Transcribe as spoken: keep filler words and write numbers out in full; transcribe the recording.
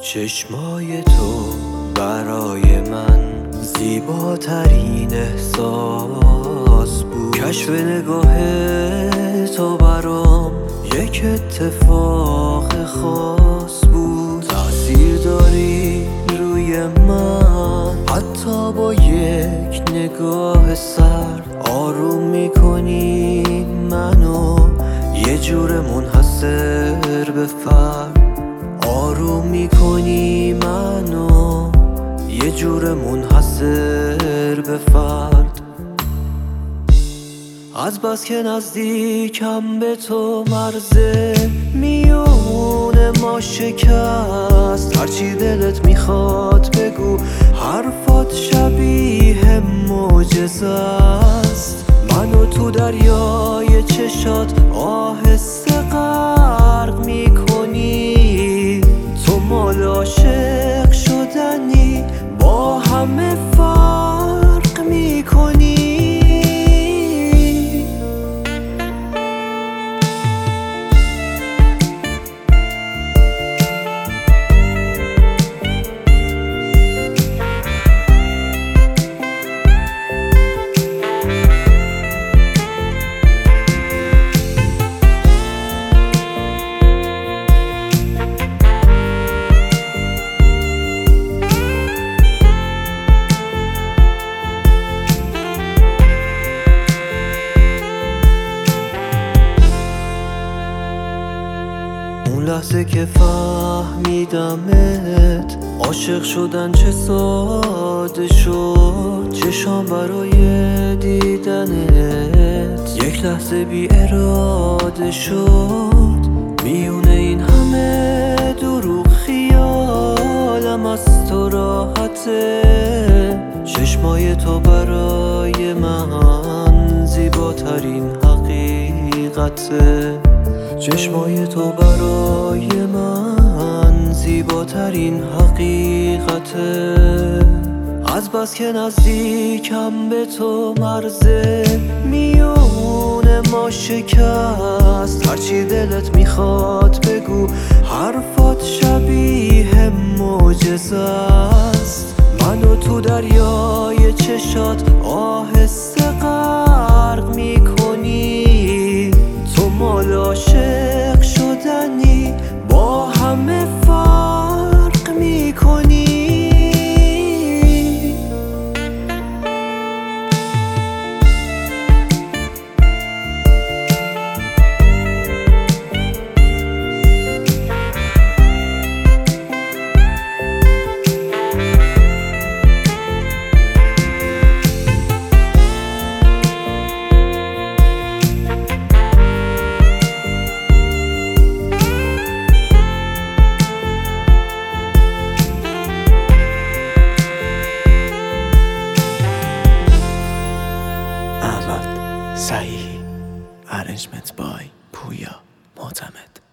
چشمای تو برای من زیباترین احساس بود. کشف نگاه تو برام یک اتفاق خاص بود. تأثیر داری روی من، حتی با یک نگاه سرد آروم میکنی منو، یه جور منحصر به فرد. آروم میکنی منو، یه جور منحصر به فرد. از بس که نزدیکم به تو مرز میون ما شکست. هرچی دلت میخواد بگو، حرفات شبیه معجزه است. منو تو دریای چشات آهسته غرق میکنی. تو مال عاشق شدنی، با همه فرق میکنی. اون لحظه که فهمیدمت، عاشق شدن چه ساده شد. چشام برای دیدنت یک لحظه بی اراده شد. میونه این همه دروغ خیالم از تو راحته. چشمای تو برای من زیباترین حقیقته. چشمای تو برای من زیباترین حقیقته. از بس که نزدیکم به تو مرز میون ما شکست. هرچی دلت میخواد بگو، حرفات شبیه معجزه است. منو تو دریای چشات آهسته غرق میکنی. تو مال عاشق شدنی، با همه فرق میکنی. صحیح. Arrangement by پویا معتمد.